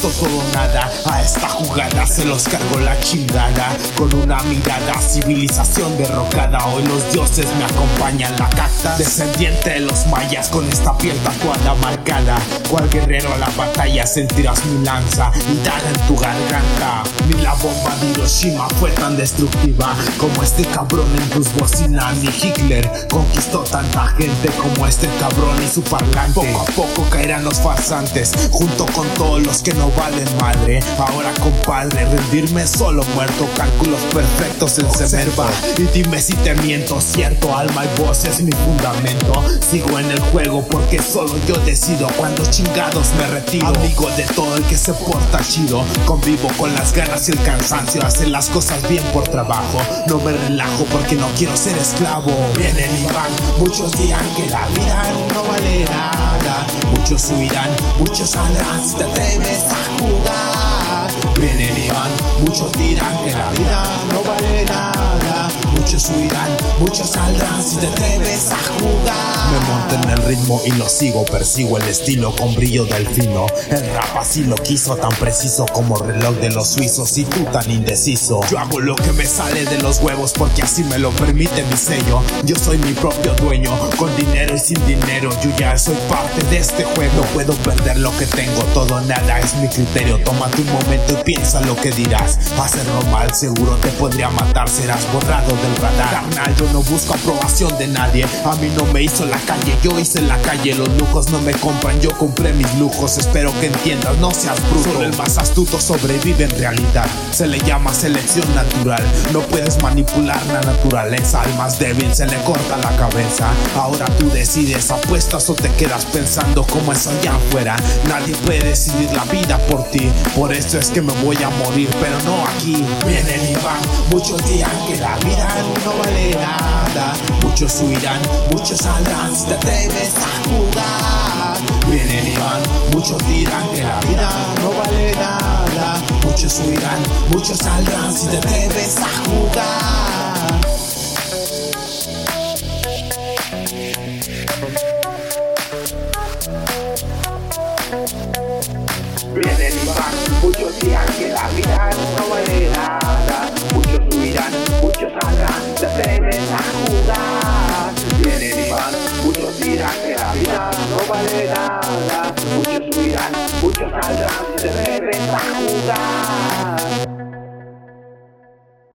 todo o nada. A esta jugada se los cargó la chingada. Con una mirada, civilización derrocada. Hoy los dioses me acompañan, la cacta. Descendiente de los mayas, con esta piel tatuada marcada. Cual guerrero a la batalla sentirás mi lanza y daga en tu garganta. Ni la bomba de Hiroshima fue tan destructiva como este cabrón en tus bocinas. Ni Hitler conquistó tanta gente como este cabrón y su parlante. Poco a poco caerán los farsantes, junto con todos los que no valen madre. Ahora compadre, rendirme solo muerto. Cálculos perfectos en cemento. Y dime si te miento, cierto, alma y voz es mi fundamento. Sigo en el juego porque solo yo decido cuando chingados me retiro. Amigo de todo el que se porta chido, convivo con las ganas y el cansancio. Hacer las cosas bien por trabajo, no me relajo porque no quiero ser esclavo. Vienen y van, muchos dirán que la vida no vale nada. Muchos huirán, muchos saldrán si te atreves a jugar. Vienen y van, muchos dirán que la vida no vale nada. Muchos huirán, muchos saldrán si te atreves a jugar. Me monto en el ritmo y lo sigo, persigo el estilo con brillo del fino. El rap así lo quiso, tan preciso como reloj de los suizos y tú tan indeciso. Yo hago lo que me sale de los huevos porque así me lo permite mi sello. Yo soy mi propio dueño, con dinero y sin dinero. Yo ya soy parte de este juego. No puedo perder lo que tengo, todo o nada es mi criterio. Tómate un momento y piensa lo que dirás. Hacerlo mal seguro te podría matar, serás borrado del radar. Carnal, yo no busco aprobación de nadie. A mí no me hizo la calle, yo hice la calle. Los lujos no me compran, yo compré mis lujos. Espero que entiendas, no seas bruto. Solo el más astuto sobrevive en realidad. Se le llama selección natural. No puedes manipular la naturaleza. Al más débil se le corta la cabeza. Ahora tú decides, apuestas o te quedas pensando como es allá afuera. Nadie puede decidir la vida por ti. Por eso es que me voy a morir, pero no aquí. Vienen y van, muchos dirán que la vida no vale nada. Muchos huirán, muchos saldrán si te atreves a jugar. Vienen y van, muchos dirán que la vida no vale nada. Muchos huirán, muchos saldrán si te atreves a jugar. Vienen y van, muchos dirán que la vida no vale nada. Muchos huirán, muchos saldrán,